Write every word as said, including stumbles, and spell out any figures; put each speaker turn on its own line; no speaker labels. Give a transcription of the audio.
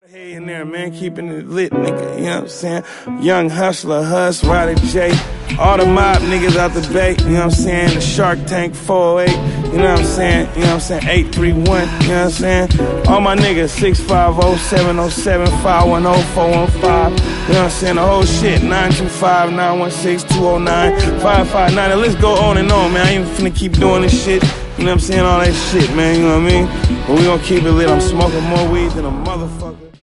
Hey in there, man, keeping it lit, nigga, you know what I'm saying? Young Hustler, Hus, Roddy J, all the mob niggas out the bay, you know what I'm saying? The Shark Tank four oh eight, you know what I'm saying? You know what I'm saying? eight three one, you know what I'm saying? All my niggas, six five zero, seven zero seven, five one zero, four one five, you know what I'm saying? The whole shit, nine two five, nine one six, two oh nine, five five nine, and let's go on and on, man. I ain't finna keep doing this shit, you know what I'm saying? All that shit, man, you know what I mean? But we gonna keep it lit. I'm smoking more weed than a motherfucker.